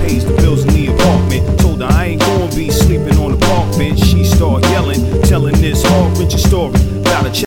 pays the bills in the apartment. Told her I ain't gonna be sleeping on the park bench. She start yelling, telling this heart-wrenching story about a